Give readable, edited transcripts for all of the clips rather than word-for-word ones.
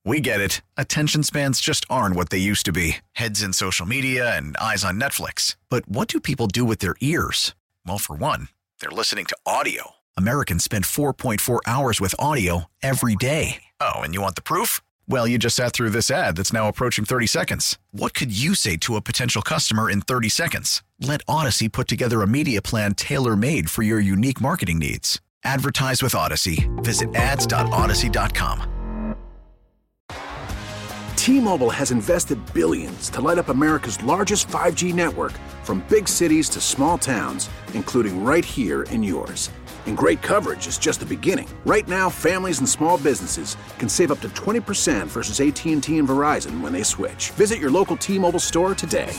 We get it. Attention spans just aren't what they used to be. Heads in social media and eyes on Netflix. But what do people do with their ears? Well, for one, they're listening to audio. Americans spend 4.4 hours with audio every day. Oh, and you want the proof? Well, you just sat through this ad that's now approaching 30 seconds. What could you say to a potential customer in 30 seconds? Let Odyssey put together a media plan tailor-made for your unique marketing needs. Advertise with Odyssey. Visit ads.odyssey.com. T-Mobile has invested billions to light up America's largest 5G network, from big cities to small towns, including right here in yours. And great coverage is just the beginning. Right now, families and small businesses can save up to 20% versus AT&T and Verizon when they switch. Visit your local T-Mobile store today.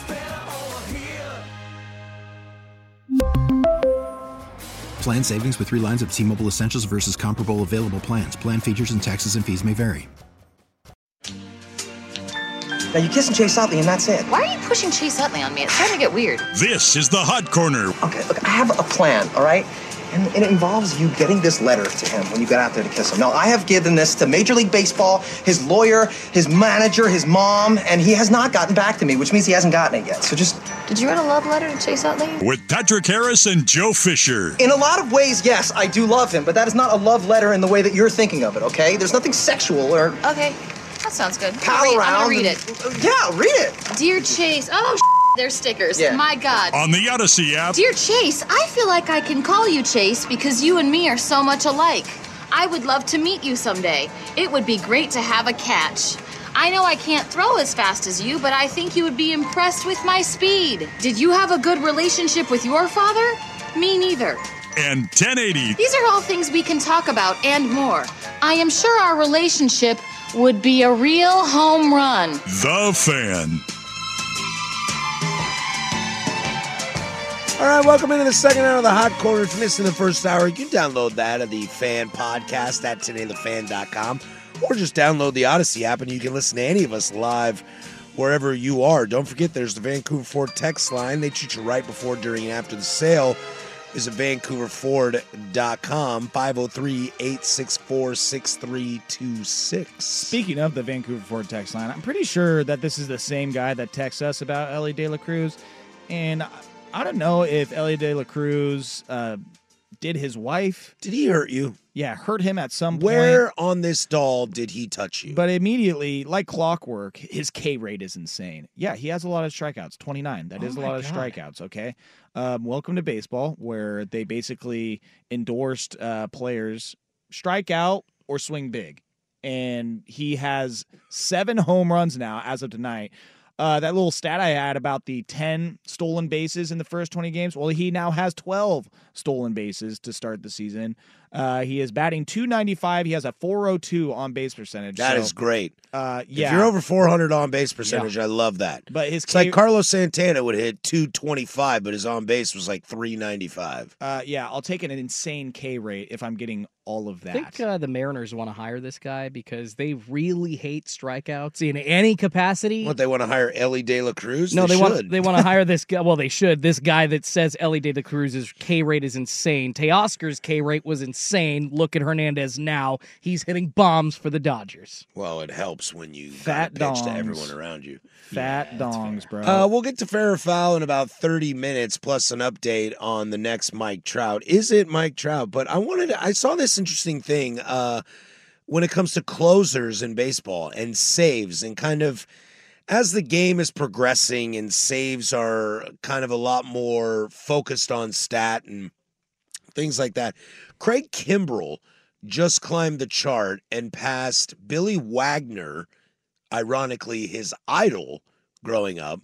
Plan savings with 3 lines of T-Mobile Essentials versus comparable available plans. Plan features and taxes and fees may vary. Now, you kiss and Chase Utley, and that's it. Why are you pushing Chase Utley on me? It's starting to get weird. This is the Hot Corner. Okay, look, I have a plan, all right? And it involves you getting this letter to him when you get out there to kiss him. Now, I have given this to Major League Baseball, his lawyer, his manager, his mom, and he has not gotten back to me, which means he hasn't gotten it yet. So just... Did you write a love letter to Chase Utley? With Patrick Harris and Joe Fisher. In a lot of ways, yes, I do love him, but that is not a love letter in the way that you're thinking of it, okay? There's nothing sexual or... Okay, that sounds good. Pal around. I'm gonna read it. Yeah, read it. Dear Chase, there's stickers. Yeah. My God. On the Odyssey app. Dear Chase, I feel like I can call you Chase because you and me are so much alike. I would love to meet you someday. It would be great to have a catch. I know I can't throw as fast as you, but I think you would be impressed with my speed. Did you have a good relationship with your father? Me neither. And 1080. These are all things we can talk about and more. I am sure our relationship would be a real home run. The Fan. All right, welcome into the second hour of the Hot Corner. If you missed in the first hour, you can download that at the Fan Podcast at todaythefan.com, or just download the Odyssey app and you can listen to any of us live wherever you are. Don't forget, there's the Vancouver Ford text line. They treat you right before, during, and after the sale. Visit VancouverFord.com, 503-864-6326. Speaking of the Vancouver Ford text line, I'm pretty sure that this is the same guy that texts us about Elly De La Cruz. And I don't know if Elly De La Cruz did his wife. Did he hurt you? Yeah, hurt him at some point. Where on this doll did he touch you? But immediately, like clockwork, his K rate is insane. Yeah, he has a lot of strikeouts, 29. That is a lot of strikeouts, okay? Welcome to baseball, where they basically endorsed players strike out or swing big. And he has 7 home runs now as of tonight. That little stat I had about the 10 stolen bases in the first 20 games, well, he now has 12 stolen bases to start the season. He is batting .295. He has a .402 on-base percentage. That is great. Yeah. If you're over 400 on-base percentage, I love that. But it's like Carlos Santana would hit .225, but his on-base was like .395. Yeah, I'll take an insane K rate if I'm getting all of that. I think the Mariners want to hire this guy because they really hate strikeouts in any capacity. What, they want to hire Elly De La Cruz? No, they want to hire this guy. Well, they should. This guy that says Elly De La Cruz's K rate is insane. Teoscar's K rate was insane. Look at Hernandez now. He's hitting bombs for the Dodgers. Well, it helps when you fat pitch dongs to everyone around you. Fat dongs, bro. We'll get to fair or foul in about 30 minutes, plus an update on the next Mike Trout. Is it Mike Trout? But I saw this interesting thing when it comes to closers in baseball and saves, and kind of as the game is progressing and saves are kind of a lot more focused on stat and things like that. Craig Kimbrell just climbed the chart and passed Billy Wagner, ironically his idol growing up,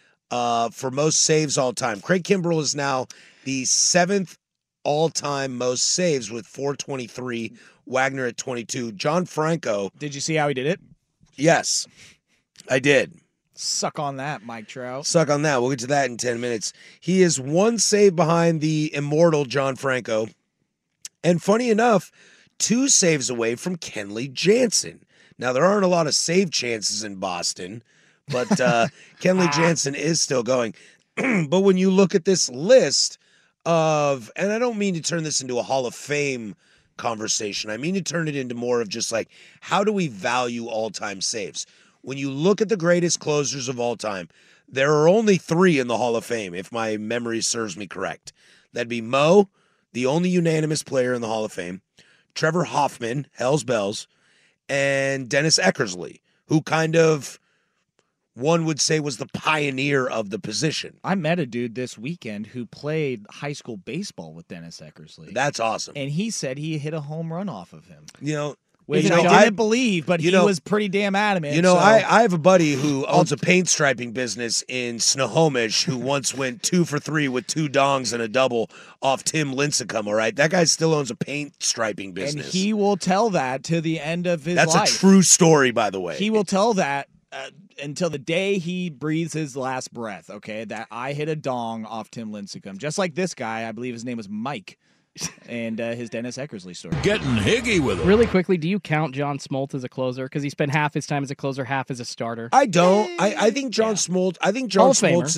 for most saves all time. Craig Kimbrell is now the 7th all-time most saves with 423, Wagner at 22. John Franco. Did you see how he did it? Yes, I did. Suck on that, Mike Trout. Suck on that. We'll get to that in 10 minutes. He is 1 save behind the immortal John Franco. And funny enough, 2 saves away from Kenley Jansen. Now, there aren't a lot of save chances in Boston, but Kenley Jansen is still going. But when you look at this list of, and I don't mean to turn this into a Hall of Fame conversation. I mean to turn it into more of just like, how do we value all-time saves? When you look at the greatest closers of all time, there are only 3 in the Hall of Fame, if my memory serves me correct. That'd be Mo, the only unanimous player in the Hall of Fame, Trevor Hoffman, Hell's Bells, and Dennis Eckersley, who kind of, one would say, was the pioneer of the position. I met a dude this weekend who played high school baseball with Dennis Eckersley. That's awesome. And he said he hit a home run off of him. Which I didn't believe, but he was pretty damn adamant. I have a buddy who owns a paint striping business in Snohomish who once went 2 for 3 with 2 dongs and a double off Tim Lincecum, all right? That guy still owns a paint striping business. And he will tell that to the end of his life. That's a true story, by the way. He will tell that until the day he breathes his last breath, okay, that I hit a dong off Tim Lincecum. Just like this guy, I believe his name was Mike. And his Dennis Eckersley story. Getting higgy with it. Really quickly, do you count John Smoltz as a closer? Because he spent half his time as a closer, half as a starter. I don't. I think John Smoltz. I think John Smoltz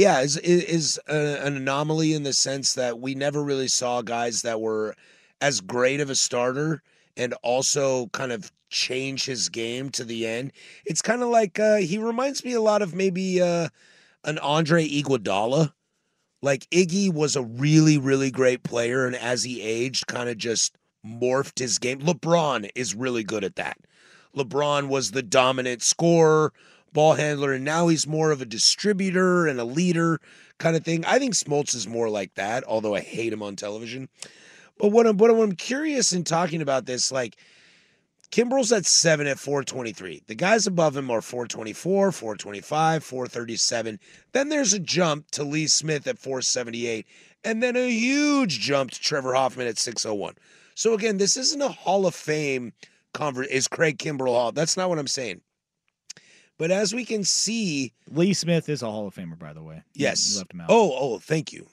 is an anomaly in the sense that we never really saw guys that were as great of a starter and also kind of change his game to the end. It's kind of like he reminds me a lot of maybe an Andre Iguodala. Like, Iggy was a really, really great player, and as he aged, kind of just morphed his game. LeBron is really good at that. LeBron was the dominant scorer, ball handler, and now he's more of a distributor and a leader kind of thing. I think Smoltz is more like that, although I hate him on television. But what I'm curious in talking about this, like, Kimbrel's at 7 at 423. The guys above him are 424, 425, 437. Then there's a jump to Lee Smith at 478. And then a huge jump to Trevor Hoffman at 601. So again, this isn't a Hall of Fame is Craig Kimbrel Hall. That's not what I'm saying. But as we can see, Lee Smith is a Hall of Famer, by the way. Yes. You left him out. Oh, thank you.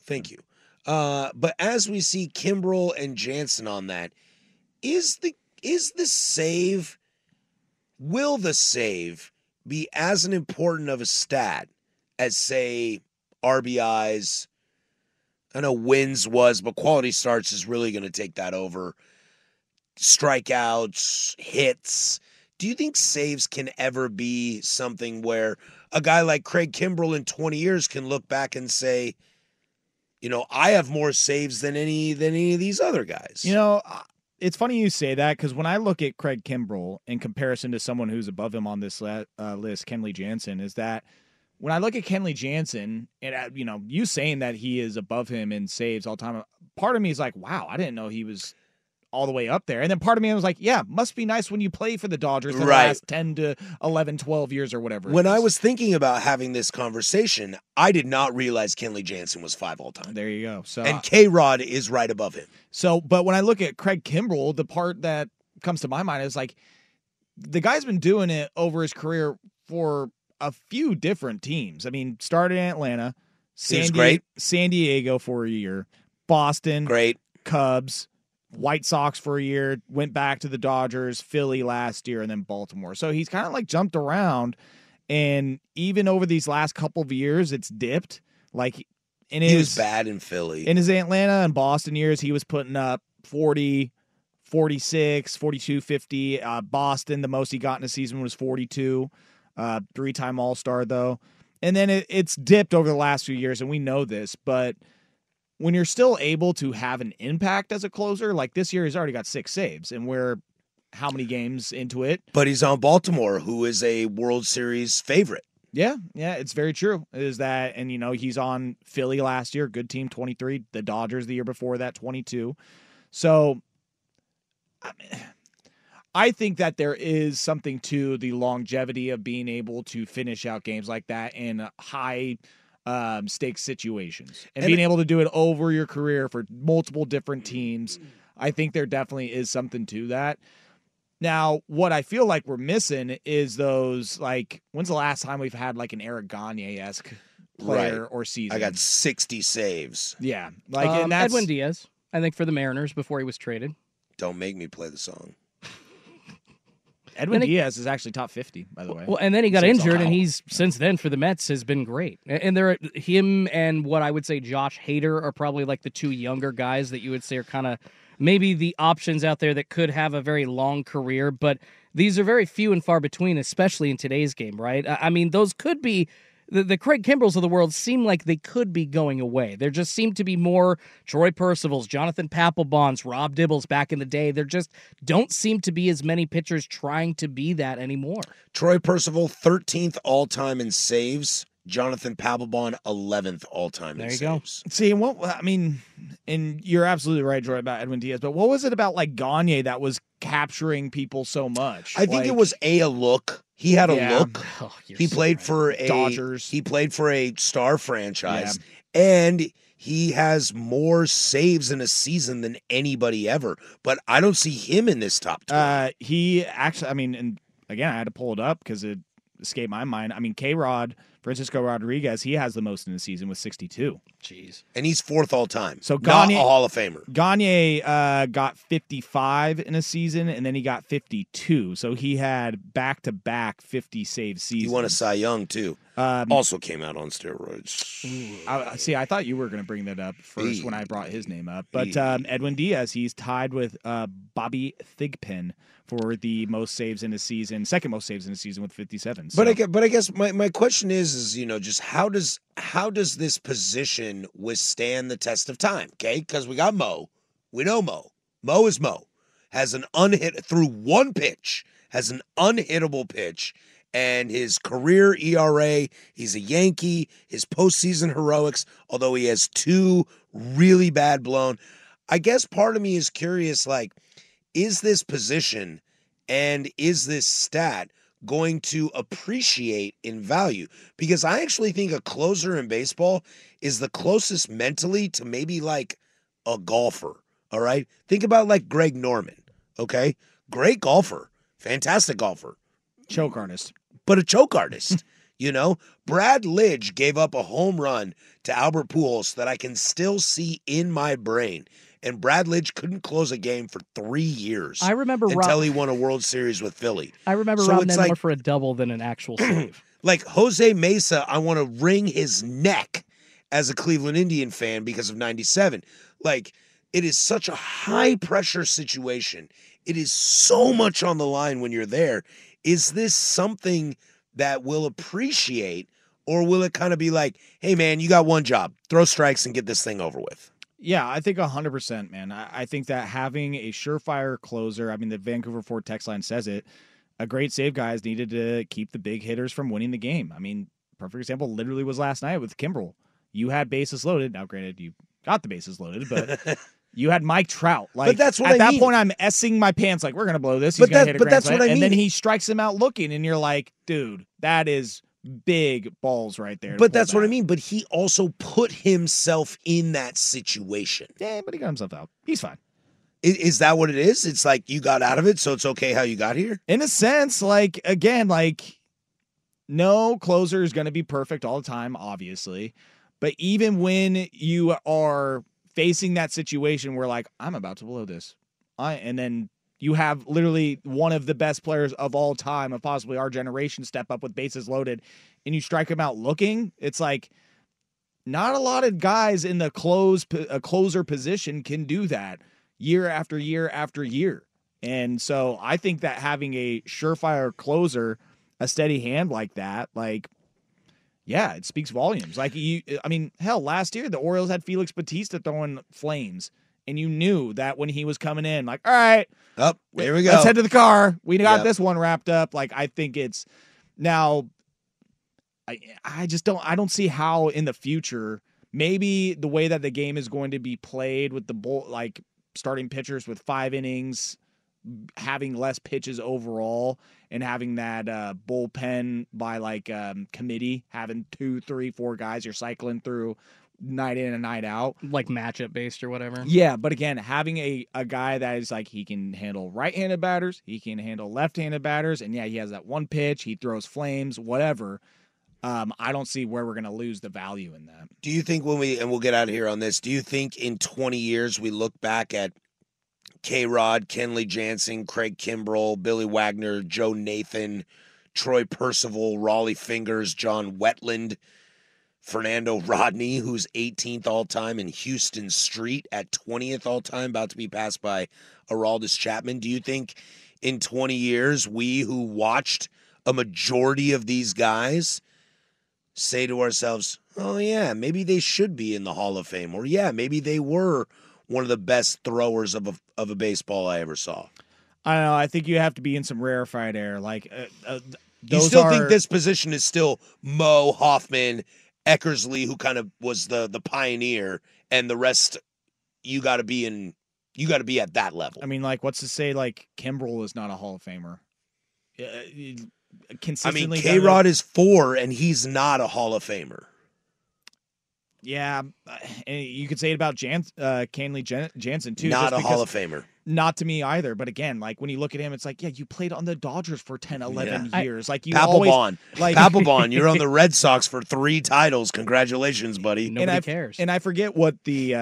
But as we see Kimbrel and Jansen on that, will the save be as important of a stat as, say, RBIs? I know wins was, but quality starts is really going to take that over. Strikeouts, hits. Do you think saves can ever be something where a guy like Craig Kimbrel in 20 years can look back and say, I have more saves than any of these other guys? It's funny you say that because when I look at Craig Kimbrel in comparison to someone who's above him on this list, Kenley Jansen, is that when I look at Kenley Jansen and, you saying that he is above him in saves all the time, part of me is like, wow, I didn't know he was all the way up there. And then part of me was like, yeah, must be nice when you play for the Dodgers for the last 10 to 11, 12 years or whatever. When I was thinking about having this conversation, I did not realize Kenley Jansen was 5 all time. There you go. And K-Rod is right above him. So, but when I look at Craig Kimbrel, the part that comes to my mind is like, the guy's been doing it over his career for a few different teams. I mean, started in Atlanta, San Diego for a year, Boston, great, Cubs, White Sox for a year, went back to the Dodgers, Philly last year, and then Baltimore. So he's kind of like jumped around, and even over these last couple of years, it's dipped. Like he was bad in Philly. In his Atlanta and Boston years, he was putting up 40, 46, 42, 50. Boston, the most he got in a season was 42. 3-time All-Star, though. And then it's dipped over the last few years, and we know this, but when you're still able to have an impact as a closer, like this year, he's already got 6 saves, and we're how many games into it? But he's on Baltimore, who is a World Series favorite. Yeah, it's very true. Is that, and he's on Philly last year, good team, 23. The Dodgers the year before that, 22. So, I think that there is something to the longevity of being able to finish out games like that in high stakes situations and being able to do it over your career for multiple different teams. I think there definitely is something to that. Now, what I feel like we're missing is those, like, when's the last time we've had like an Eric Gagne-esque player or season? I got 60 saves. Yeah. Like, and that's Edwin Diaz, I think, for the Mariners before he was traded. Don't make me play the song. Edwin Diaz is actually top 50, by the way. Well, and then he got injured, and he's since then for the Mets has been great. And him and what I would say Josh Hader are probably like the 2 younger guys that you would say are kind of maybe the options out there that could have a very long career, but these are very few and far between, especially in today's game, right? I mean, those could be the Craig Kimbrells of the world seem like they could be going away. There just seem to be more Troy Percivals, Jonathan Papelbons, Rob Dibbles back in the day. There just don't seem to be as many pitchers trying to be that anymore. Troy Percival, 13th all-time in saves. Jonathan Papelbon, 11th all-time in saves. There you go. See, and you're absolutely right, Troy, about Edwin Diaz, but what was it about, like, Gagne that was capturing people so much? I think it was a look. He had a look. Oh, he played for a Dodgers. He played for a star franchise, and he has more saves in a season than anybody ever. But I don't see him in this top 20. He actually, and again, I had to pull it up because it escaped my mind. K-Rod, Francisco Rodriguez, he has the most in the season with 62. Jeez. And he's 4th all-time. So not a Hall of Famer. Gagne got 55 in a season, and then he got 52. So he had back-to-back 50-save seasons. He won a Cy Young, too. Also came out on steroids. I thought you were going to bring that up first when I brought his name up. But Edwin Diaz, he's tied with Bobby Thigpen for the most saves in a season, second most saves in a season with 57. So. But I guess my question is just how does this position withstand the test of time? Okay, because we got Mo, we know Mo. Mo is Mo, has an through one pitch, has an unhittable pitch, and his career ERA. He's a Yankee. His postseason heroics, although he has 2 really bad blown. I guess part of me is curious, like, is this position and is this stat going to appreciate in value? Because I actually think a closer in baseball is the closest mentally to maybe like a golfer, all right? Think about like Greg Norman, okay? Great golfer, fantastic golfer. Choke artist. But a choke artist, Brad Lidge gave up a home run to Albert Pujols that I can still see in my brain. And Brad Lidge couldn't close a game for 3 years. I remember until he won a World Series with Philly. I remember Rob Ned more for a double than an actual save. Like Jose Mesa, I want to wring his neck as a Cleveland Indian fan because of 97. Like, it is such a high pressure situation. It is so much on the line when you're there. Is this something that we'll appreciate, or will it kind of be like, hey man, you got one job, throw strikes and get this thing over with? Yeah, I think 100%, man. I think that having a surefire closer, the Vancouver Ford text line says it, a great save guy is needed to keep the big hitters from winning the game. Perfect example literally was last night with Kimbrel. You had bases loaded. Now, granted, you got the bases loaded, but you had Mike Trout. Like, but that's what at I that mean. point, I'm S-ing my pants like, we're going to blow this. He's going to hit a grand slam. And then he strikes him out looking, and you're like, dude, that is big balls right there. But that's what I mean. But he also put himself in that situation. Yeah, but he got himself out. He's fine. Is that what it is? It's like you got out of it, so it's okay how you got here? In a sense, no closer is going to be perfect all the time, obviously. But even when you are facing that situation where, like, I'm about to blow this, and then you have literally one of the best players of all time, of possibly our generation, step up with bases loaded, and you strike him out looking, it's like not a lot of guys in the closer position can do that year after year after year. And so I think that having a surefire closer, a steady hand like that, it speaks volumes. Last year the Orioles had Felix Bautista throwing flames. And you knew that when he was coming in, like, all right, there we go. Let's head to the car. We got this one wrapped up. I think it's now. I don't see how in the future, maybe the way that the game is going to be played with the starting pitchers with 5 innings, having less pitches overall, and having that bullpen by committee, having 2, 3, 4 guys you're cycling through night in and night out, like matchup based or whatever. Yeah, but again, having a guy that is he can handle right-handed batters, he can handle left-handed batters, and he has that one pitch, he throws flames, whatever. I don't see where we're going to lose the value in that. Do you think we'll get out of here on this, do you think in 20 years we look back at K-Rod, Kenley Jansen, Craig Kimbrel, Billy Wagner, Joe Nathan, Troy Percival, Raleigh Fingers, John Wetland, Fernando Rodney, who's 18th all-time, and Houston Street at 20th all-time, about to be passed by Aroldis Chapman. Do you think in 20 years, we who watched a majority of these guys say to ourselves, oh, yeah, maybe they should be in the Hall of Fame, or yeah, maybe they were one of the best throwers of a baseball I ever saw? I don't know. I think you have to be in some rarefied air. Like, you still think this position is still Mo, Hoffman, Eckersley, who kind of was the pioneer, and the rest you got to be at that level. I mean, like, what's to say like Kimbrel is not a Hall of Famer? Consistently, K-Rod is 4, and he's not a Hall of Famer. Yeah, and you could say it about Kenley Jansen too. Not a Hall of Famer. Not to me either. But again, like when you look at him, it's like, yeah, you played on the Dodgers for 10, 11 years. Like you Papelbon. Like Papelbon, you're on the Red Sox for 3 titles. Congratulations, buddy. Nobody cares. And I forget what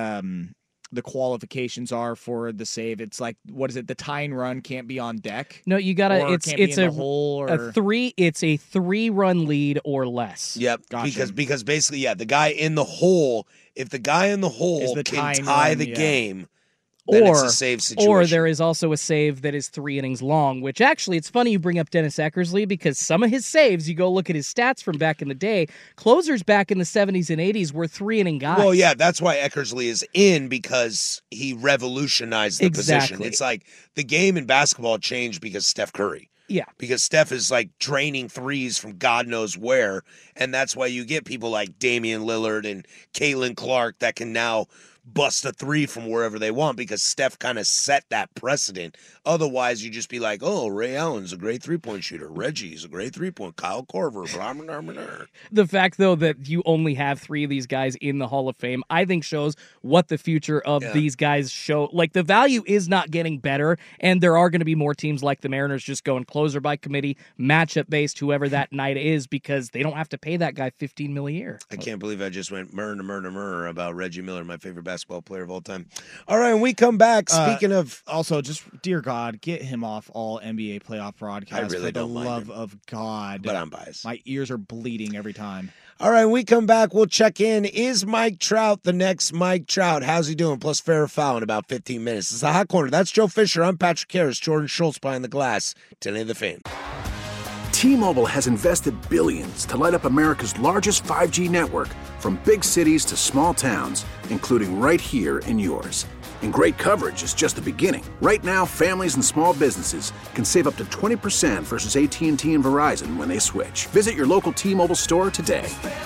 the qualifications are for the save. It's like, what is it? The tying run can't be on deck. No, you gotta. It's a hole or a 3. It's a 3-run lead or less. Yep. Gotcha. Because basically, yeah, the guy in the hole. If the guy in the hole can tie the game, then it's a save situation. Or there is also a save that is 3 innings long, which actually, it's funny you bring up Dennis Eckersley because some of his saves, you go look at his stats from back in the day, closers back in the 70s and 80s were 3-inning guys. Well, yeah, that's why Eckersley is in, because he revolutionized the position. It's like the game in basketball changed because Steph Curry. Yeah. Because Steph is like draining threes from God knows where, and that's why you get people like Damian Lillard and Caitlin Clark that can now bust a 3 from wherever they want, because Steph kind of set that precedent. Otherwise, you just be like, oh, Ray Allen's a great 3-point shooter. Reggie's a great 3-point. Kyle Korver. Blah, blah, blah, blah. The fact, though, that you only have 3 of these guys in the Hall of Fame, I think shows what the future of these guys show. Like, the value is not getting better, and there are going to be more teams like the Mariners just going closer by committee, matchup-based, whoever that night is, because they don't have to pay that guy $15 million a year. I can't believe I just went murder about Reggie Miller, my favorite basketball player of all time. All right, when we come back, speaking of... Also, just, dear God, get him off all NBA playoff broadcasts. I really don't mind mind him. Of God. But I'm biased. My ears are bleeding every time. All right, when we come back, we'll check in. Is Mike Trout the next Mike Trout? How's he doing? Plus fair or foul in about 15 minutes. It's the Hot Corner. That's Joe Fisher. I'm Patrick Harris. Jordan Schultz behind the glass. 10 The Fan. T-Mobile has invested billions to light up America's largest 5G network, from big cities to small towns, including right here in yours. And great coverage is just the beginning. Right now, families and small businesses can save up to 20% versus AT&T and Verizon when they switch. Visit your local T-Mobile store today.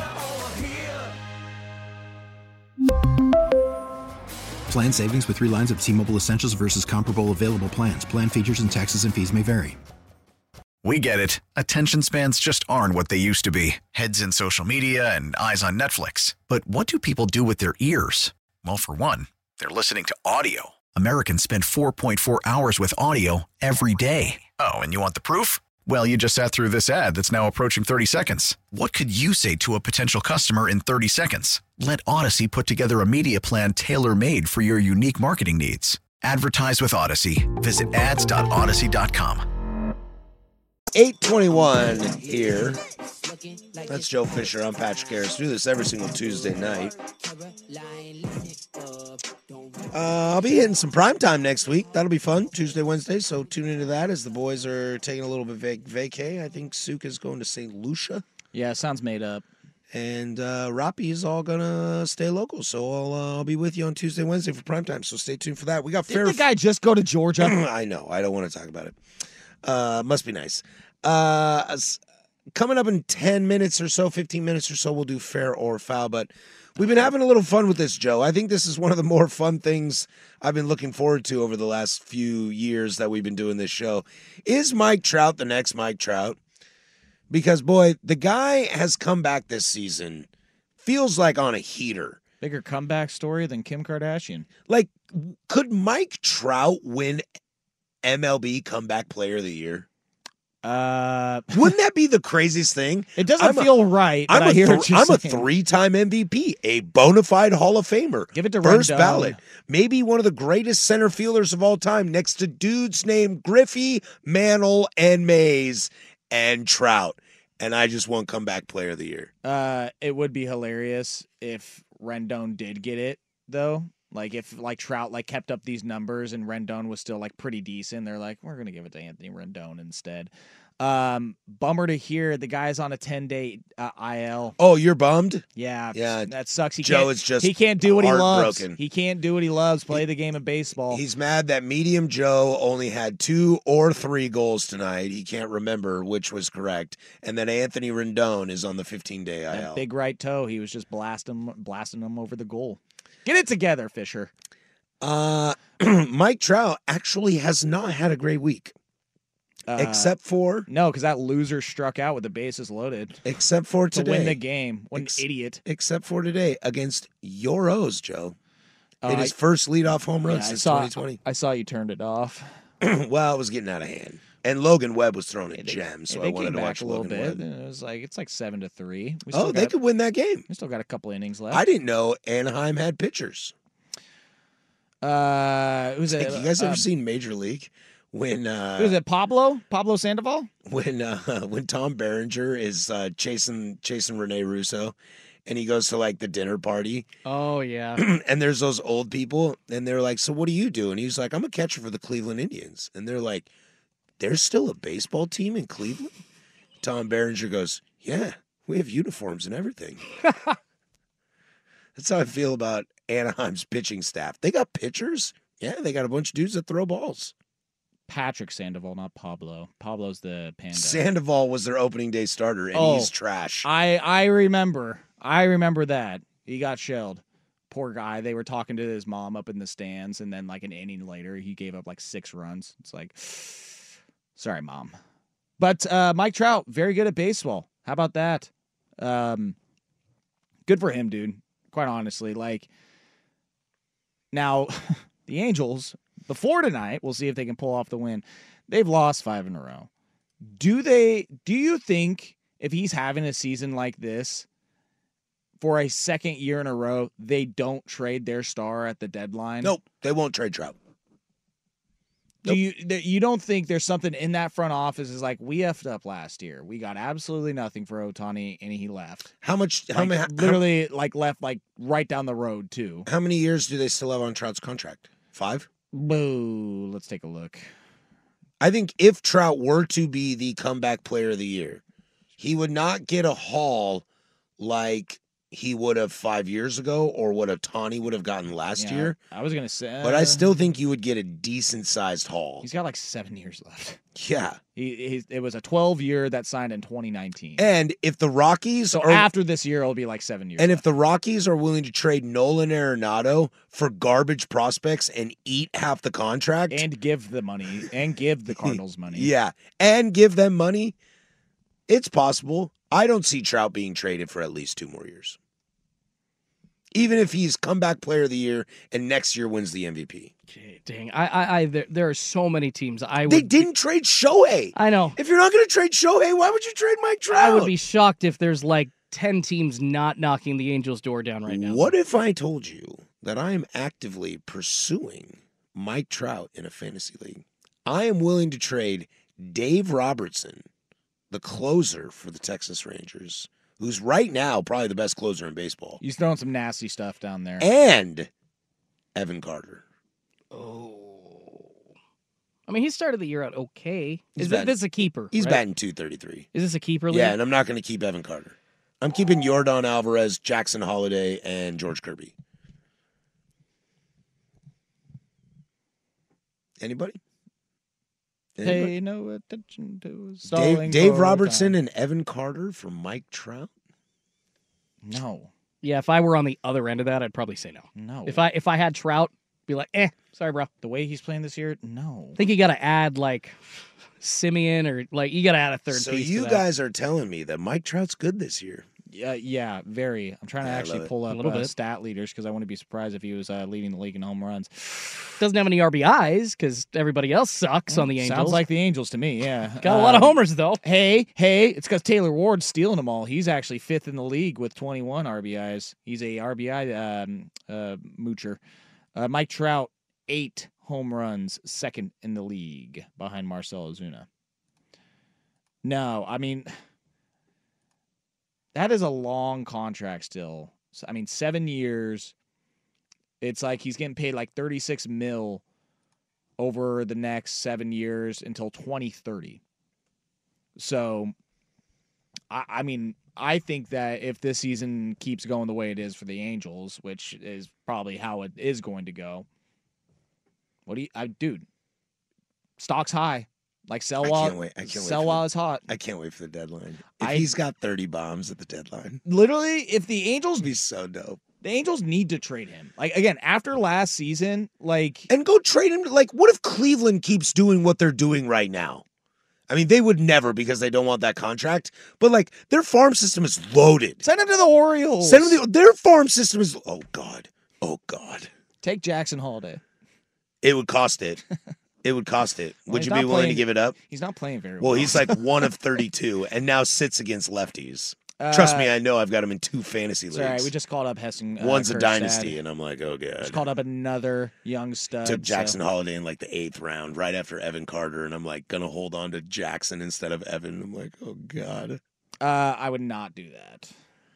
Plan savings with 3 lines of T-Mobile Essentials versus comparable available plans. Plan features and taxes and fees may vary. We get it. Attention spans just aren't what they used to be. Heads in social media and eyes on Netflix. But what do people do with their ears? Well, for one, they're listening to audio. Americans spend 4.4 hours with audio every day. Oh, and you want the proof? Well, you just sat through this ad that's now approaching 30 seconds. What could you say to a potential customer in 30 seconds? Let Odyssey put together a media plan tailor-made for your unique marketing needs. Advertise with Odyssey. Visit ads.odyssey.com. 8:21 here. That's Joe Fisher. I'm Patrick Harris. Do this every single Tuesday night. I'll be hitting some primetime next week. That'll be fun. Tuesday, Wednesday. So tune into that as the boys are taking a little bit vacay. I think Suk is going to St. Lucia. Yeah, sounds made up. And Roppy is all going to stay local. So I'll be with you on Tuesday, Wednesday for primetime. So stay tuned for that. We got Didn't the guy just go to Georgia? I know. I don't want to talk about it. Must be nice. Coming up in 10 minutes or so, 15 minutes or so, we'll do fair or foul. But we've been having a little fun with this, Joe. I think this is one of the more fun things I've been looking forward to over the last few years that we've been doing this show. Is Mike Trout the next Mike Trout? Because, boy, the guy has come back this season. Feels like on a heater. Bigger comeback story than Kim Kardashian. Like, could Mike Trout win MLB Comeback Player of the Year? Wouldn't that be the craziest thing? It doesn't feel right. I'm a 3-time MVP, a bona fide Hall of Famer. Give it to first Rendon. ballot. Maybe one of the greatest center fielders of all time, next to dudes named Griffey, Mantle, and Mays, and Trout. and I just won comeback player of the year. It would be hilarious if Rendon did get it, though. Like, if, like, Trout, like, kept up these numbers and Rendon was still, like, pretty decent. They're like, we're going to give it to Anthony Rendon instead. Bummer to hear the guy's on a 10-day IL. Oh, you're bummed? Yeah. Yeah. That sucks. He can't do what he loves. heartbroken. He can't do what he loves, play the game of baseball. He's mad that Medium Joe only had 2 or 3 goals tonight. He can't remember which was correct. And then Anthony Rendon is on the 15-day IL. That big right toe, he was just blasting them over the goal. Get it together, Fisher. Mike Trout actually has not had a great week. Except for... No, because that loser struck out with the bases loaded. Except for today. To win the game. What an idiot. Except for today against your O's, Joe. Hit his first leadoff home run since 2020. I saw you turned it off. Well, it was getting out of hand. And Logan Webb was throwing a gem, so I wanted to watch a little Logan bit. Webb. It's like 7-3. They could win that game. We still got a couple innings left. I didn't know Anaheim had pitchers. You guys ever seen Major League? When was it Pablo Sandoval? When Tom Berenger is chasing Rene Russo, and he goes to like the dinner party. Oh yeah. And there's those old people, and they're like, "So what do you do?" And he's like, "I'm a catcher for the Cleveland Indians." And they're like, "There's still a baseball team in Cleveland?" Tom Berenger goes, "Yeah, we have uniforms and everything." That's how I feel about Anaheim's pitching staff. They got pitchers. Yeah, they got a bunch of dudes that throw balls. Patrick Sandoval, not Pablo. Pablo's the panda. Sandoval was their opening day starter, and he's trash. I remember that. He got shelled. Poor guy. They were talking to his mom up in the stands, and then like an inning later, he gave up like 6 runs. It's like, sorry, Mom. But Mike Trout, very good at baseball. How about that? Good for him, dude. Quite honestly. Like, now, the Angels... Before tonight, we'll see if they can pull off the win. They've lost 5 in a row. Do you think if he's having a season like this for a second year in a row, they don't trade their star at the deadline? Nope, they won't trade Trout. Nope. You don't think there's something in that front office is like, we effed up last year. We got absolutely nothing for Ohtani, and he left. Literally left right down the road, too. How many years do they still have on Trout's contract? 5? Boo. Let's take a look. I think if Trout were to be the comeback player of the year, he would not get a haul like he would have 5 years ago or what Ohtani would have gotten last year. I was going to say. But I still think you would get a decent-sized haul. He's got like 7 years left. Yeah. It was a 12-year that signed in 2019. And if the Rockies after this year, it'll be like 7 years. And if the Rockies are willing to trade Nolan Arenado for garbage prospects and eat half the contract. And give the money. And give the Cardinals money. Yeah. And give them money. It's possible. I don't see Trout being traded for at least 2 more years. Even if he's comeback player of the year and next year wins the MVP. Dang, there are so many teams. They didn't trade Shohei. I know. If you're not going to trade Shohei, why would you trade Mike Trout? I would be shocked if there's like 10 teams not knocking the Angels' door down right now. What if I told you that I am actively pursuing Mike Trout in a fantasy league? I am willing to trade Dave Robertson, the closer for the Texas Rangers, who's right now probably the best closer in baseball. He's throwing some nasty stuff down there. And Evan Carter. Oh. I mean, he started the year out okay. This is a keeper? He's right? batting .233. Is this a keeper league? Yeah, and I'm not going to keep Evan Carter. I'm keeping Yordan Alvarez, Jackson Holliday, and George Kirby. Anybody? Pay no attention to stalling. Dave Robertson and Evan Carter for Mike Trout? No. Yeah, if I were on the other end of that, I'd probably say no. No. If I had Trout, be like, sorry, bro. The way he's playing this year, no. I think you got to add like Simeon or like you got to add a third piece. So you guys are telling me that Mike Trout's good this year? Yeah, very. I'm trying to actually pull up stat leaders because I wouldn't be surprised if he was leading the league in home runs. Doesn't have any RBIs because everybody else sucks on the Angels. Sounds like the Angels to me, yeah. Got a lot of homers, though. Hey, it's because Taylor Ward's stealing them all. He's actually 5th in the league with 21 RBIs. He's a RBI moocher. Mike Trout, 8 home runs, 2nd in the league behind Marcell Ozuna. No, I mean... That is a long contract still. I mean, 7 years. It's like he's getting paid like $36 million over the next 7 years until 2030. So, I mean, I think that if this season keeps going the way it is for the Angels, which is probably how it is going to go, dude, stock's high. Like sell while it's hot. I can't wait for the deadline. If he's got 30 bombs at the deadline. Literally, if the Angels be so dope. The Angels need to trade him. Like, again, after last season, and go trade him. Like, what if Cleveland keeps doing what they're doing right now? I mean, they would never because they don't want that contract. But, like, their farm system is loaded. Send him to the Orioles. Their farm system is... Oh, God. Take Jackson Holiday. It would cost it. It would cost it. Would you be willing to give it up? He's not playing very well. Well, he's like 1 of 32 and now sits against lefties. Trust me, I know. I've got him in 2 fantasy leagues. Sorry, we just called up Heston. One's Kerstad. a dynasty, and I'm like, oh, God. Just called up another young stud. Took Jackson Holiday in like the 8th round, right after Evan Carter, and I'm like, going to hold on to Jackson instead of Evan. I'm like, oh, God. I would not do that.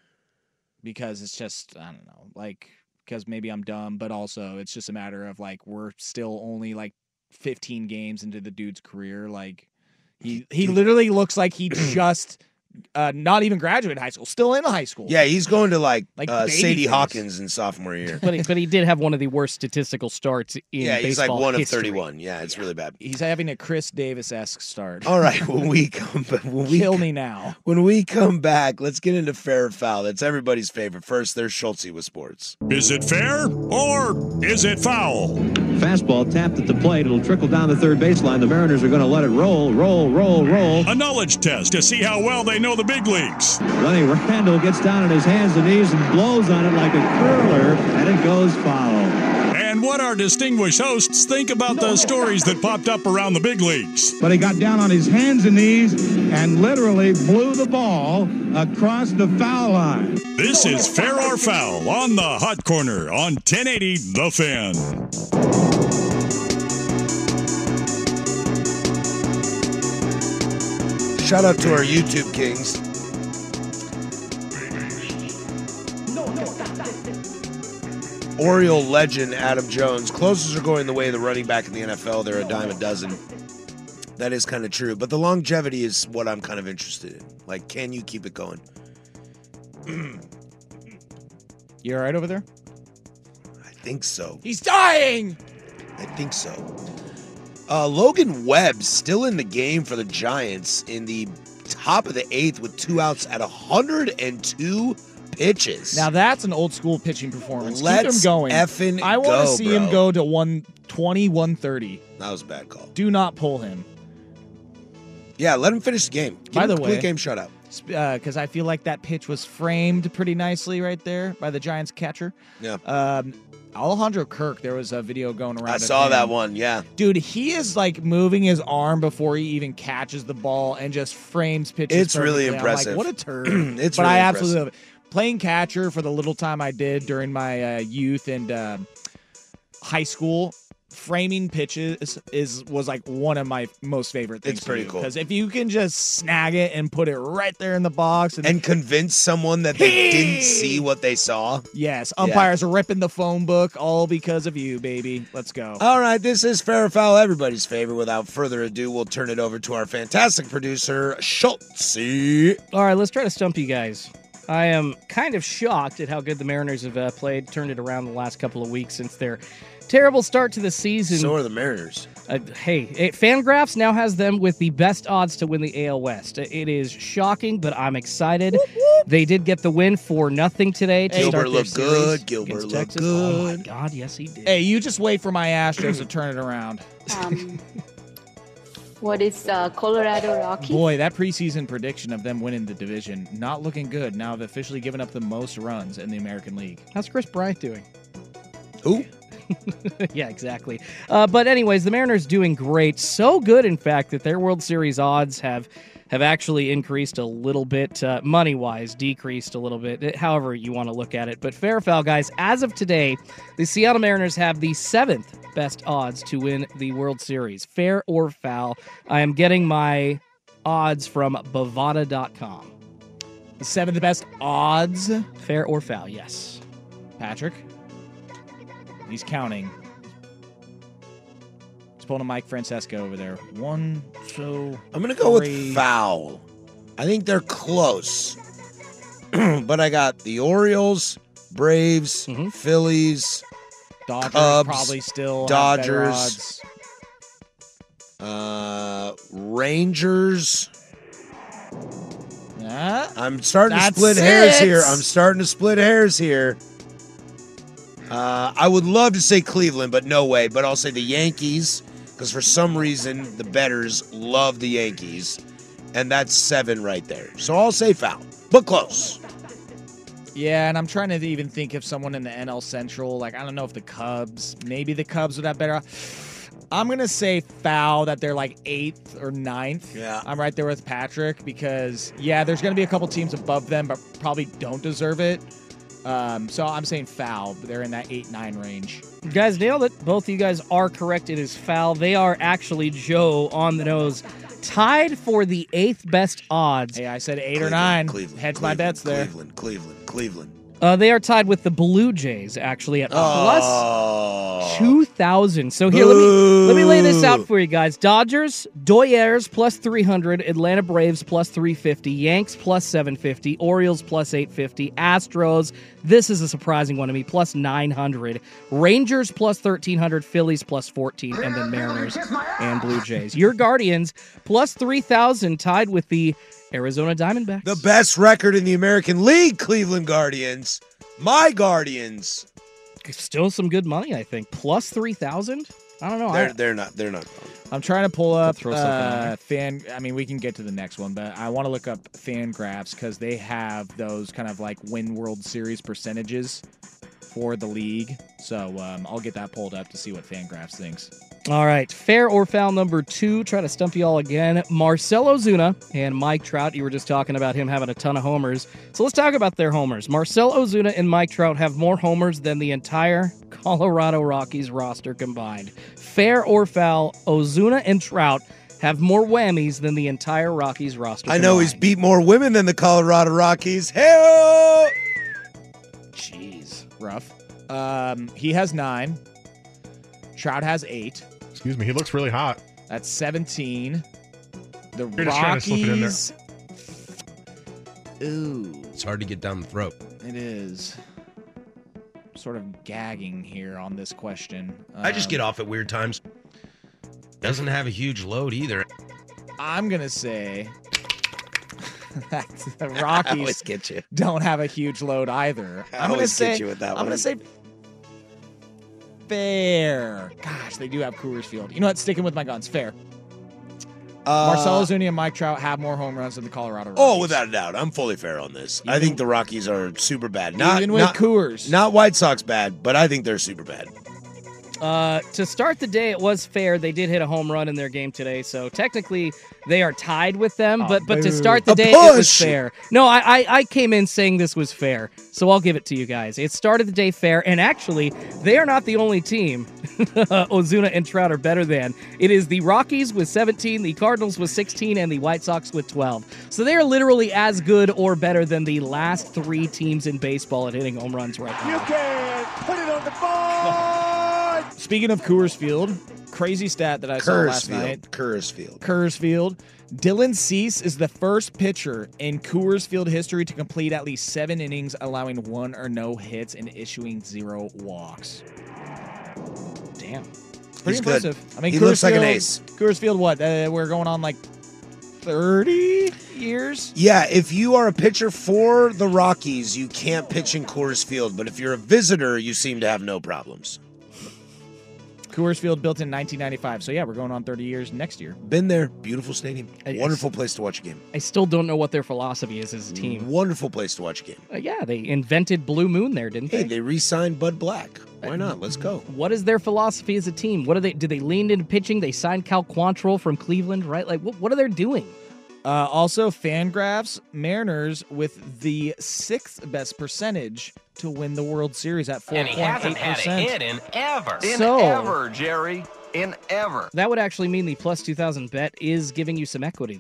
Because it's just, I don't know, like, because maybe I'm dumb, but also it's just a matter of, like, we're still only, like, 15 games into the dude's career. Like, he literally looks like he just... not even graduated high school, still in high school. Yeah, he's going to like Sadie face. Hawkins in sophomore year. But he did have one of the worst statistical starts in baseball he's like 1 of history. 31. Yeah, it's really bad. He's having a Chris Davis-esque start. All right, when we come back, kill me now. When we come back, let's get into fair or foul. That's everybody's favorite. First, there's Schultze with sports. Is it fair or is it foul? Fastball tapped at the plate. It'll trickle down the third baseline. The Mariners are going to let it roll. A knowledge test to see how well they know the big leagues. Lenny Randle gets down on his hands and knees and blows on it like a curler, and it goes foul. And what our distinguished hosts think about the stories that popped up around the big leagues. But he got down on his hands and knees and literally blew the ball across the foul line. This is Fair or Foul on the Hot Corner on 1080 The Fan. Shout out to our YouTube kings. Oriole legend Adam Jones. Closers are going the way of the running back in the NFL. They're a dime a dozen. That is kind of true. But the longevity is what I'm kind of interested in. Like, can you keep it going? You all right over there? I think so. He's dying! I think so. Logan Webb still in the game for the Giants in the top of the 8th with 2 outs at 102 pitches. Now that's an old school pitching performance. Let's keep him going. Effing I want to go, see bro. him go to 120, 130. That was a bad call. Do not pull him. Yeah, let him finish the game. By the way, complete game shutout. Because I feel like that pitch was framed pretty nicely right there by the Giants catcher. Yeah. Alejandro Kirk, there was a video going around. I saw that one, yeah. Dude, he is like moving his arm before he even catches the ball and just frames pitches. It's really perfectly. impressive. I'm like, what a turd. It's but really I absolutely impressive. love it. Playing catcher for the little time I did during my youth and high school, framing pitches was like one of my most favorite things. It's pretty cool. Because if you can just snag it and put it right there in the box and convince someone that they didn't see what they saw. Yes, umpires are ripping the phone book all because of you, baby. Let's go. All right, this is Fair or Foul, everybody's favorite. Without further ado, we'll turn it over to our fantastic producer, Schultze. All right, let's try to stump you guys. I am kind of shocked at how good the Mariners have played, turned it around the last couple of weeks since their terrible start to the season. So are the Mariners. Hey, Fangraphs now has them with the best odds to win the AL West. It is shocking, but I'm excited. Whoop, whoop. They did get the win 4-0 today to Gilbert start their looked good. series Gilbert against looked Texas. good. Oh, my God, yes, he did. Hey, you just wait for my Astros to turn it around. What is Colorado Rockies? Boy, that preseason prediction of them winning the division, not looking good. Now they've officially given up the most runs in the American League. How's Chris Bryant doing? Who? Yeah, exactly. But anyways, the Mariners doing great. So good, in fact, that their World Series odds have actually increased a little bit, money-wise, decreased a little bit, however you want to look at it. But fair or foul, guys, as of today, the Seattle Mariners have the 7th best odds to win the World Series. Fair or foul? I am getting my odds from Bovada.com. The 7th best odds. Fair or foul, yes. Patrick. He's counting. He's pulling a Mike Francesco over there. 1, 2, I'm going to go 3. with foul. I think they're close. But I got the Orioles, Braves, Phillies, Dodgers Cubs, probably still Dodgers, Rangers. I'm starting to split hairs here. I would love to say Cleveland, but no way. But I'll say the Yankees, because for some reason the bettors love the Yankees. And that's 7 right there. So I'll say foul, but close. Yeah, and I'm trying to even think of someone in the NL Central. Like, I don't know if maybe the Cubs would have better. I'm going to say foul that they're like 8th or 9th. Yeah. I'm right there with Patrick because, yeah, there's going to be a couple teams above them, but probably don't deserve it. So I'm saying foul. They're in that 8-9 range. You guys nailed it. Both of you guys are correct. It is foul. They are actually, Joe, on the nose, tied for the 8th best odds. Hey, I said 8 or 9. Hedge my bets there. Cleveland. They are tied with the Blue Jays, actually, at plus 2,000. So here, let me lay this out for you guys. Dodgers, Doyers, plus 300. Atlanta Braves, plus 350. Yanks, plus 750. Orioles, plus 850. Astros, this is a surprising one to me, plus 900. Rangers, plus 1,300. Phillies, plus 14. And then Mariners and Blue Jays. Your Guardians, plus 3,000, tied with the Arizona Diamondbacks. The best record in the American League, Cleveland Guardians. My Guardians. Still some good money, I think. Plus 3,000? I don't know. They're not. I'm trying to pull up throw something fan. I mean, we can get to the next one, but I want to look up FanGraphs because they have those kind of like win World Series percentages for the league. So I'll get that pulled up to see what FanGraphs thinks. All right, fair or foul number 2. Try to stump you all again. Marcell Ozuna and Mike Trout. You were just talking about him having a ton of homers. So let's talk about their homers. Marcell Ozuna and Mike Trout have more homers than the entire Colorado Rockies roster combined. Fair or foul, Ozuna and Trout have more whammies than the entire Rockies roster combined. I know he's beat more women than the Colorado Rockies. Hey! Jeez, rough. He has 9. Trout has 8. Excuse me, he looks really hot. That's 17. The You're just trying to slip it in there. Rockies. Ooh. It's hard to get down the throat. It is. Sort of gagging here on this question. I just get off at weird times. Doesn't have a huge load either. I'm going to say that the Rockies always get you. don't have a huge load either. I always get you with that I'm one. going to say fair. Gosh, they do have Coors Field. You know what? Sticking with my guns. Fair. Marcell Ozuna and Mike Trout have more home runs than the Colorado Rockies. Oh, without a doubt. I'm fully fair on this. I think the Rockies are super bad. Even with Coors. Not White Sox bad, but I think they're super bad. To start the day, it was fair. They did hit a home run in their game today, so technically they are tied with them. But to start the day, it was fair. No, I came in saying this was fair, so I'll give it to you guys. It started the day fair, and actually, they are not the only team Ozuna and Trout are better than. It is the Rockies with 17, the Cardinals with 16, and the White Sox with 12. So they are literally as good or better than the last 3 teams in baseball at hitting home runs right now. You can put it on the board. Speaking of Coors Field, crazy stat that I saw last night. Coors Field. Dylan Cease is the first pitcher in Coors Field history to complete at least 7 innings, allowing 1 or no hits and issuing 0 walks. Damn. Pretty impressive. Good. I mean, He Coors looks like an Field- ace. Coors Field, what? We're going on like 30 years? Yeah, if you are a pitcher for the Rockies, you can't pitch in Coors Field. But if you're a visitor, you seem to have no problems. Coors Field built in 1995. So, yeah, we're going on 30 years next year. Been there. Beautiful stadium. Wonderful place to watch a game. I still don't know what their philosophy is as a team. Wonderful place to watch a game. Yeah, they invented Blue Moon there, didn't they? Hey, they re-signed Bud Black. Why not? Let's go. What is their philosophy as a team? What are they? Do they lean into pitching? They signed Cal Quantrill from Cleveland, right? Like, what are they doing? Also, FanGraphs, Mariners with the 6th best percentage to win the World Series at 4.8%. And he hasn't had a hit in ever. Jerry. In ever. That would actually mean the plus 2,000 bet is giving you some equity there.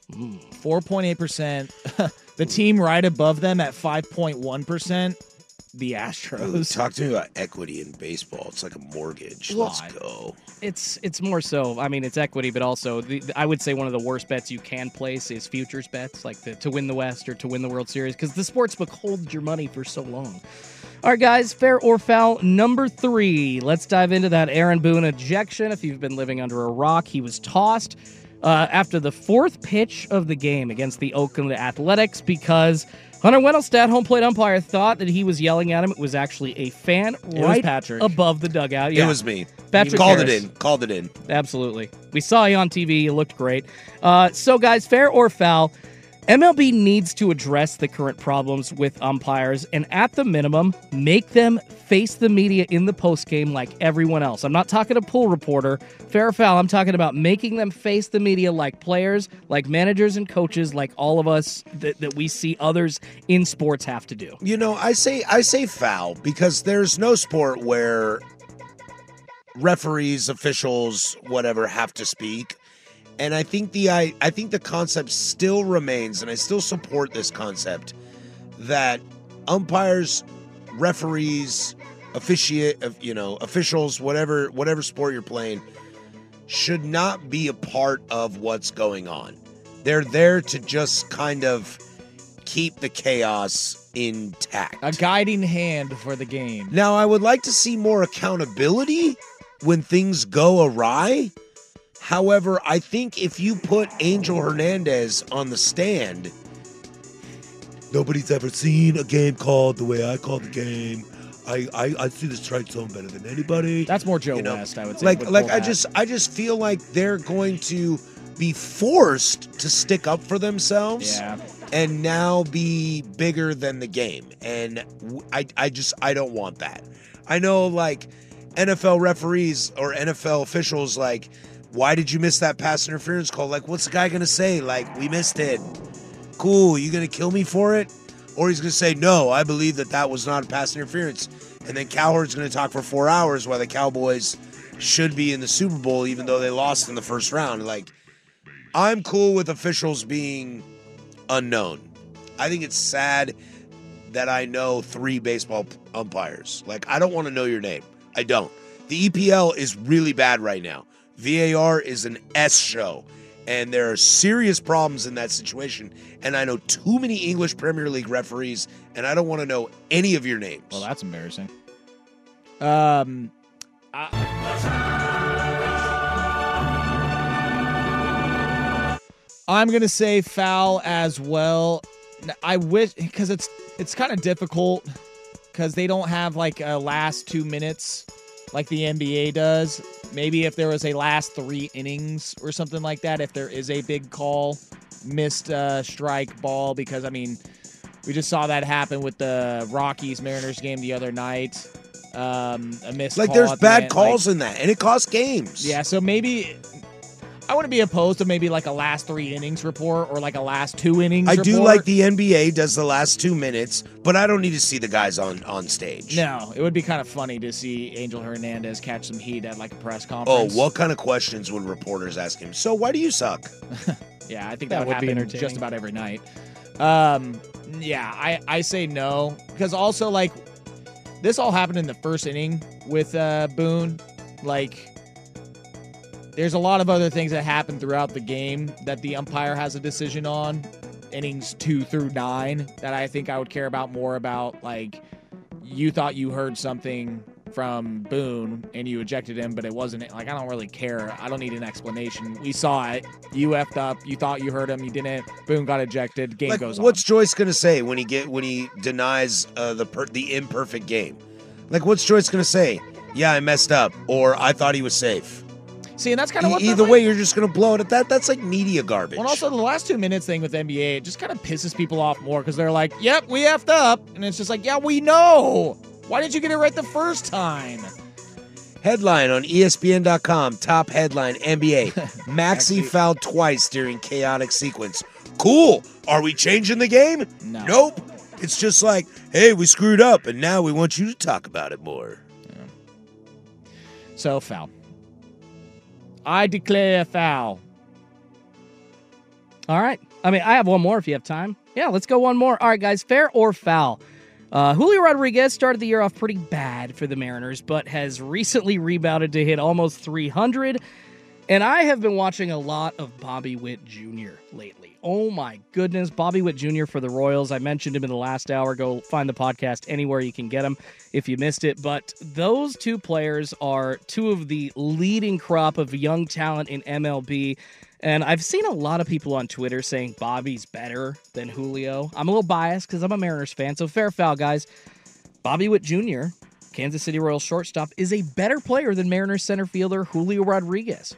4.8%. The team right above them at 5.1%. The Astros. Talk to me about equity in baseball. It's like a mortgage. Let's go. It's more so. I mean, it's equity, but also I would say one of the worst bets you can place is futures bets, like to win the West or to win the World Series, because the sportsbook holds your money for so long. All right, guys, fair or foul number 3. Let's dive into that Aaron Boone ejection. If you've been living under a rock, he was tossed after the 4th pitch of the game against the Oakland Athletics because Hunter Wendelstedt, home plate umpire, thought that he was yelling at him. It was actually a fan right above the dugout. It was me. Patrick Called Harris. Called it in. Absolutely. We saw you on TV. You looked great. So, guys, fair or foul, MLB needs to address the current problems with umpires and, at the minimum, make them face the media in the postgame like everyone else. I'm not talking a pool reporter. Fair or foul, I'm talking about making them face the media like players, like managers and coaches, like all of us that we see others in sports have to do. You know, I say foul because there's no sport where referees, officials, whatever, have to speak. And I think the concept still remains, and I still support this concept, that umpires, referees, officials, whatever sport you're playing, should not be a part of what's going on. They're there to just kind of keep the chaos intact. A guiding hand for the game. Now, I would like to see more accountability when things go awry. However, I think if you put Angel Hernandez on the stand, nobody's ever seen a game called the way I call the game. I see the strike zone better than anybody. That's more Joe West, I would say. I just feel like they're going to be forced to stick up for themselves and now be bigger than the game. And I don't want that. I know, like, NFL referees or NFL officials, like, why did you miss that pass interference call? Like, what's the guy going to say? Like, we missed it. Cool, you going to kill me for it? Or he's going to say, no, I believe that was not a pass interference. And then Cowherd's going to talk for 4 hours while the Cowboys should be in the Super Bowl, even though they lost in the first round. Like, I'm cool with officials being unknown. I think it's sad that I know 3 baseball umpires. Like, I don't want to know your name. I don't. The EPL is really bad right now. VAR is an S show, and there are serious problems in that situation. And I know too many English Premier League referees, and I don't want to know any of your names. Well, that's embarrassing. I'm going to say foul as well. I wish, because it's kind of difficult because they don't have like a last 2 minutes like the NBA does. Maybe if there was a last 3 innings or something like that, if there is a big call, missed strike ball, because, I mean, we just saw that happen with the Rockies-Mariners game the other night. A missed like, call. there's bad calls in that, and it costs games. Yeah, so maybe I wouldn't be opposed to maybe like a last 3 innings report or like a last 2 innings report. I do like the NBA does the last 2 minutes, but I don't need to see the guys on stage. No, it would be kind of funny to see Angel Hernandez catch some heat at like a press conference. Oh, what kind of questions would reporters ask him? So why do you suck? Yeah, I think that would happen just about every night. Yeah, I say no, because also, like, this all happened in the first inning with Boone. Like, there's a lot of other things that happen throughout the game that the umpire has a decision on, innings 2 through 9, that I think I would care about more about. Like, you thought you heard something from Boone and you ejected him, but it wasn't. Like, I don't really care. I don't need an explanation. We saw it. You effed up. You thought you heard him. You didn't. Boone got ejected. Game goes on. What's Joyce gonna say when he denies the imperfect game? Like, what's Joyce gonna say? Yeah, I messed up, or I thought he was safe. See, and that's kind of what either way, you're just going to blow it at that. That's like media garbage. Well, also, the last 2 minutes thing with NBA, it just kind of pisses people off more because they're like, yep, we effed up. And it's just like, yeah, we know. Why didn't you get it right the first time? Headline on ESPN.com, top headline, NBA. Maxey fouled twice during chaotic sequence. Cool. Are we changing the game? No. Nope. It's just like, hey, we screwed up, and now we want you to talk about it more. Yeah. So, foul. I declare foul. All right. I mean, I have one more if you have time. Yeah, let's go one more. All right, guys, fair or foul? Julio Rodriguez started the year off pretty bad for the Mariners, but has recently rebounded to hit almost 300. And I have been watching a lot of Bobby Witt Jr. lately. Oh my goodness, Bobby Witt Jr. for the Royals. I mentioned him in the last hour. Go find the podcast anywhere you can get him if you missed it. But those two players are two of the leading crop of young talent in MLB. And I've seen a lot of people on Twitter saying Bobby's better than Julio. I'm a little biased because I'm a Mariners fan, so fair foul, guys. Bobby Witt Jr., Kansas City Royals shortstop, is a better player than Mariners center fielder Julio Rodriguez.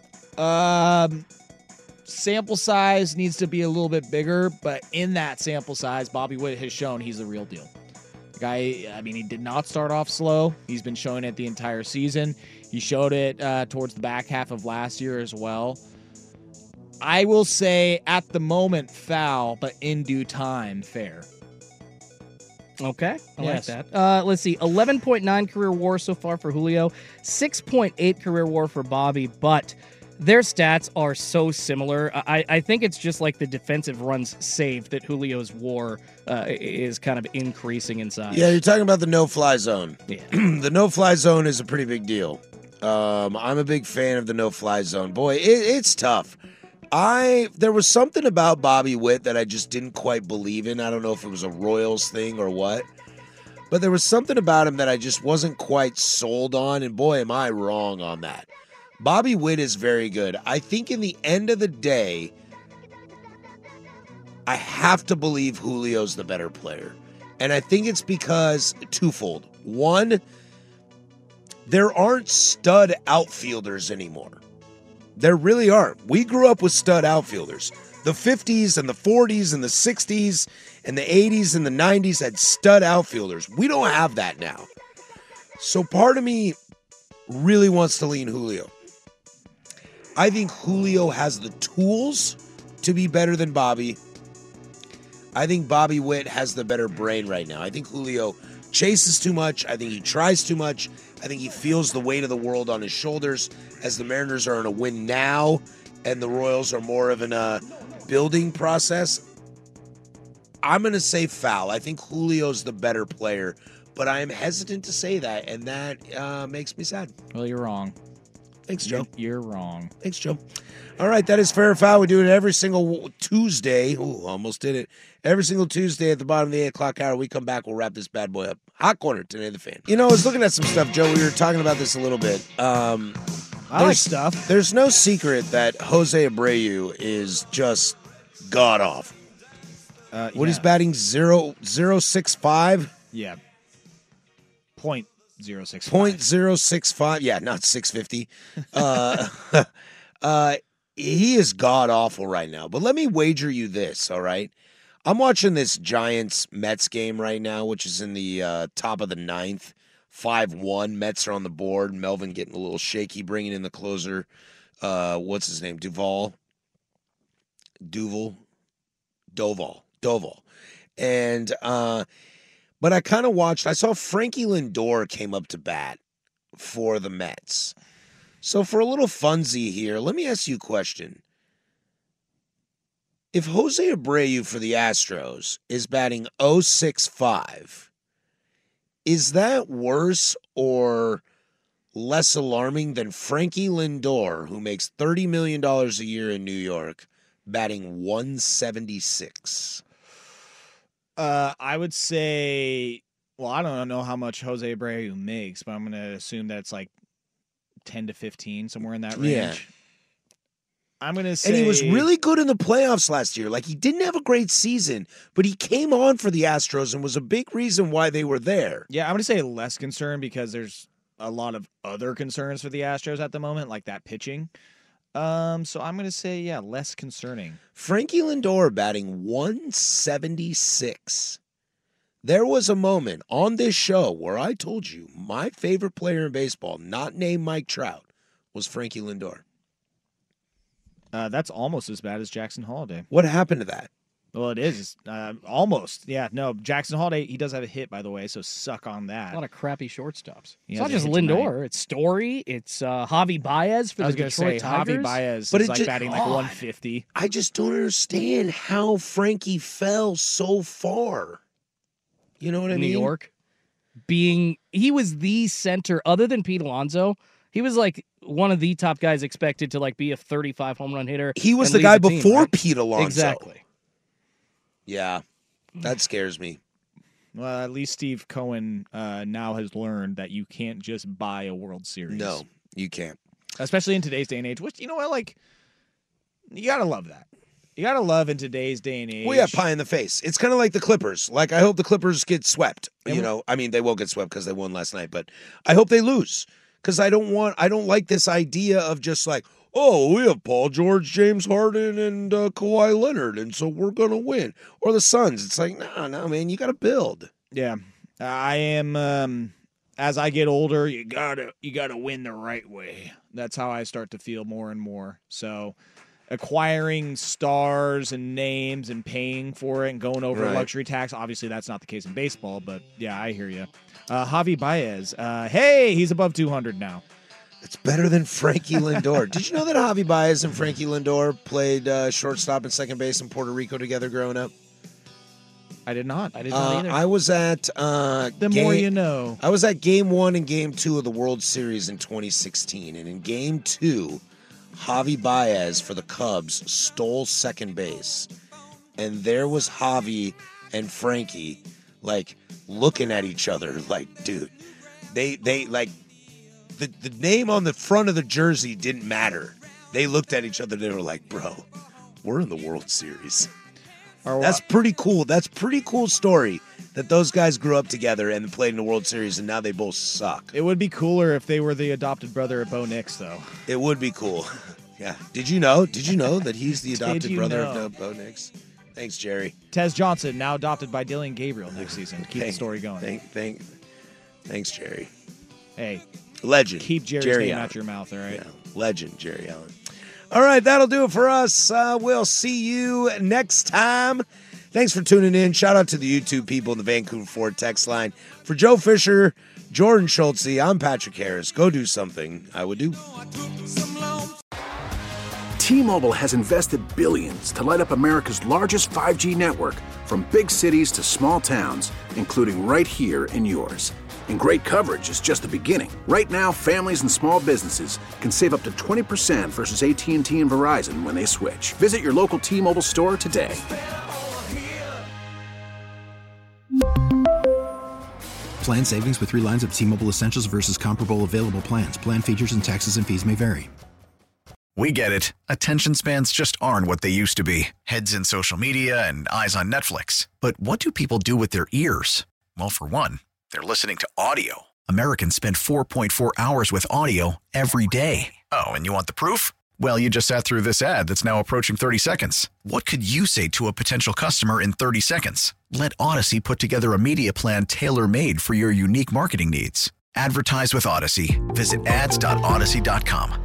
Sample size needs to be a little bit bigger, but in that sample size, Bobby Witt has shown he's the real deal. The guy, I mean, he did not start off slow. He's been showing it the entire season. He showed it towards the back half of last year as well. I will say at the moment foul, but in due time fair. Okay, I like that. Let's see, 11.9 career WAR so far for Julio, 6.8 career WAR for Bobby, but their stats are so similar. I think it's just like the defensive runs saved that Julio's WAR is kind of increasing in size. Yeah, you're talking about the no-fly zone. Yeah. The no-fly zone is a pretty big deal. I'm a big fan of the no-fly zone. Boy, it's tough. There was something about Bobby Witt that I just didn't quite believe in. I don't know if it was a Royals thing or what. But there was something about him that I just wasn't quite sold on, and boy, am I wrong on that. Bobby Witt is very good. I think in the end of the day, I have to believe Julio's the better player. And I think it's because twofold. One, there aren't stud outfielders anymore. There really aren't. We grew up with stud outfielders. The 50s and the 40s and the 60s and the 80s and the 90s had stud outfielders. We don't have that now. So part of me really wants to lean Julio. I think Julio has the tools to be better than Bobby. I think Bobby Witt has the better brain right now. I think Julio chases too much. I think he tries too much. I think he feels the weight of the world on his shoulders as the Mariners are in a win now and the Royals are more of in a building process. I'm going to say foul. I think Julio's the better player, but I am hesitant to say that, and that makes me sad. Well, you're wrong. Thanks, Joe. You're wrong. Thanks, Joe. All right, that is Fair or Foul. We do it every single Tuesday. Ooh, almost did it. Every single Tuesday at the bottom of the 8 o'clock hour. We come back, we'll wrap this bad boy up. Hot Corner, today the fan. You know, I was looking at some stuff, Joe. We were talking about this a little bit. I like stuff. There's no secret that Jose Abreu is just god off. What he's batting 0.065? Yeah. 0.065. 0.065. Yeah, not 650. He is god awful right now. But let me wager you this, all right? I'm watching this Giants-Mets game right now, which is in the top of the 9th. 5-1. Mets are on the board. Melvin getting a little shaky, bringing in the closer. What's his name? Doval. And, but I kind of watched, I saw Frankie Lindor came up to bat for the Mets. So for a little funsy here, let me ask you a question. If Jose Abreu for the Astros is batting 0.65, is that worse or less alarming than Frankie Lindor, who makes $30 million a year in New York, batting 176? I would say, well, I don't know how much Jose Abreu makes, but I'm going to assume that it's like 10 to 15, somewhere in that range. Yeah. I'm going to say... And he was really good in the playoffs last year. Like, he didn't have a great season, but he came on for the Astros and was a big reason why they were there. Yeah, I'm going to say less concern because there's a lot of other concerns for the Astros at the moment, like that pitching. So I'm going to say, yeah, less concerning. Frankie Lindor batting 176. There was a moment on this show where I told you my favorite player in baseball, not named Mike Trout, was Frankie Lindor. That's almost as bad as Jackson Holliday. What happened to that? Well, it is almost. Yeah, no. Jackson Holiday, he does have a hit, by the way, so suck on that. A lot of crappy shortstops. He It's has not a just hit Lindor. tonight. It's Story. It's Javi Baez for I was the going to Detroit say, Tigers. Javi Baez But is it like just- batting like God. 150. I just don't understand how Frankie fell so far. You know what I New mean? York. He was the center, other than Pete Alonso. He was like one of the top guys expected to like be a 35 home run hitter. He was and the lead guy team, before right? Pete Alonso. Exactly. Yeah, that scares me. Well, at least Steve Cohen now has learned that you can't just buy a World Series. No, you can't. Especially in today's day and age, which, you know what, like, you got to love that. You got to love in today's day and age. Well, yeah, pie in the face. It's kind of like the Clippers. Like, I hope the Clippers get swept. You know, I mean, they will get swept because they won last night, but I hope they lose because I don't like this idea of just like, oh, we have Paul George, James Harden, and Kawhi Leonard, and so we're going to win. Or the Suns. It's like, no, man, you got to build. Yeah. I am, as I get older, you gotta win the right way. That's how I start to feel more and more. So acquiring stars and names and paying for it and going over Right. luxury tax. Obviously, that's not the case in baseball, but yeah, I hear you. Javi Baez. Hey, he's above 200 now. It's better than Frankie Lindor. Did you know that Javi Baez and Frankie Lindor played shortstop and second base in Puerto Rico together growing up? I did not. I did not either. I was at The more you know. I was at Game 1 and Game 2 of the World Series in 2016, and in Game 2, Javi Baez for the Cubs stole second base, and there was Javi and Frankie like looking at each other like, dude, they like the name on the front of the jersey didn't matter. They looked at each other. They were like, bro, we're in the World Series. That's pretty cool. That's a pretty cool story that those guys grew up together and played in the World Series, and now they both suck. It would be cooler if they were the adopted brother of Bo Nix, though. It would be cool. Yeah. Did you know that he's the adopted you brother know? of Bo Nix? Thanks, Jerry. Tez Johnson, now adopted by Dylan Gabriel next season. Keep the story going. Thanks, Jerry. Hey. Legend. Keep Jerry's Jerry name Allen. out your mouth, all right? Yeah. Legend, Jerry Allen. All right, that'll do it for us. We'll see you next time. Thanks for tuning in. Shout out to the YouTube people in the Vancouver Ford text line. For Joe Fisher, Jordan Schultze, I'm Patrick Harris. Go do something I would do. T-Mobile has invested billions to light up America's largest 5G network, from big cities to small towns, including right here in yours. And great coverage is just the beginning. Right now, families and small businesses can save up to 20% versus AT&T and Verizon when they switch. Visit your local T-Mobile store today. Plan savings with 3 lines of T-Mobile Essentials versus comparable available plans. Plan features and taxes and fees may vary. We get it. Attention spans just aren't what they used to be. Heads in social media and eyes on Netflix. But what do people do with their ears? Well, for one, they're listening to audio. Americans spend 4.4 hours with audio every day. Oh, and you want the proof? Well, you just sat through this ad that's now approaching 30 seconds. What could you say to a potential customer in 30 seconds? Let Odyssey put together a media plan tailor-made for your unique marketing needs. Advertise with Odyssey. Visit ads.odyssey.com.